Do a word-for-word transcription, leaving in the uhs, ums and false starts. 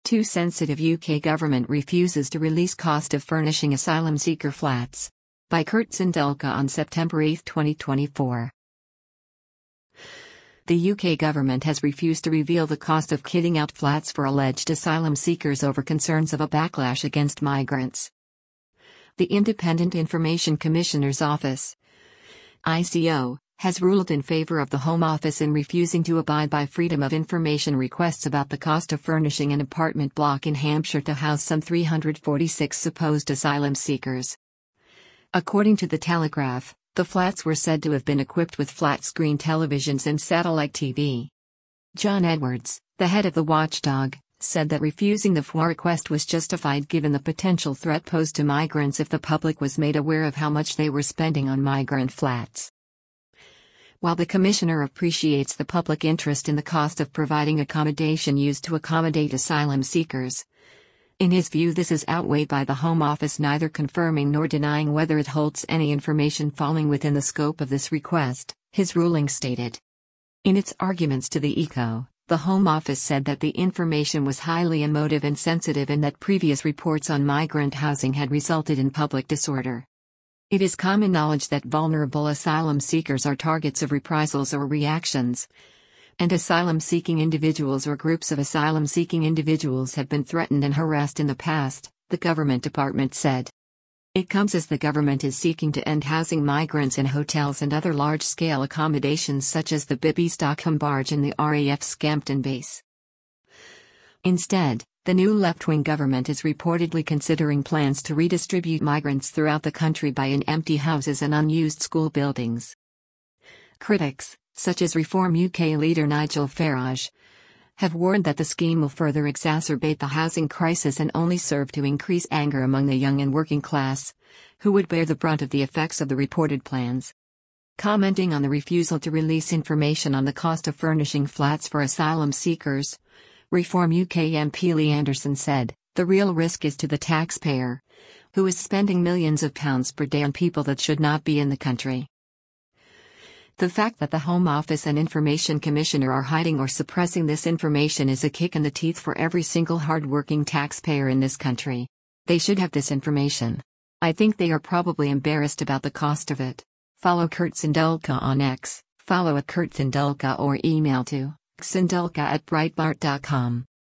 Too sensitive U K government refuses to release cost of furnishing asylum seeker flats. By Kurt Sindelka on September eighth twenty twenty-four. The U K government has refused to reveal the cost of kitting out flats for alleged asylum seekers over concerns of a backlash against migrants. The Independent Information Commissioner's Office, I C O, has ruled in favour of the Home Office in refusing to abide by Freedom of Information requests about the cost of furnishing an apartment block in Hampshire to house some three hundred forty-six supposed asylum seekers. According to The Telegraph, the flats were said to have been equipped with flat-screen televisions and satellite T V. John Edwards, the head of the watchdog, said that refusing the F O I request was justified given the potential threat posed to migrants if the public was made aware of how much they were spending on migrant flats. While the Commissioner appreciates the public interest in the cost of providing accommodation used to accommodate asylum seekers, in his view this is outweighed by the Home Office neither confirming nor denying whether it holds any information falling within the scope of this request, his ruling stated. In its arguments to the E C O, the Home Office said that the information was highly emotive and sensitive and that previous reports on migrant housing had resulted in public disorder. It is common knowledge that vulnerable asylum seekers are targets of reprisals or reactions, and asylum-seeking individuals or groups of asylum-seeking individuals have been threatened and harassed in the past, the government department said. It comes as the government is seeking to end housing migrants in hotels and other large-scale accommodations such as the B B Stockholm barge and the R A F Scampton base. Instead, the new left-wing government is reportedly considering plans to redistribute migrants throughout the country by in empty houses and unused school buildings. Critics, such as Reform U K leader Nigel Farage, have warned that the scheme will further exacerbate the housing crisis and only serve to increase anger among the young and working class, who would bear the brunt of the effects of the reported plans. Commenting on the refusal to release information on the cost of furnishing flats for asylum seekers, Reform U K M P Lee Anderson said, "The real risk is to the taxpayer, who is spending millions of pounds per day on people that should not be in the country." The fact that the Home Office and Information Commissioner are hiding or suppressing this information is a kick in the teeth for every single hard-working taxpayer in this country. They should have this information. I think they are probably embarrassed about the cost of it. Follow Kurt Sindelka on X, follow at Kurt Sindelka or email to sindelka at breitbart dot com.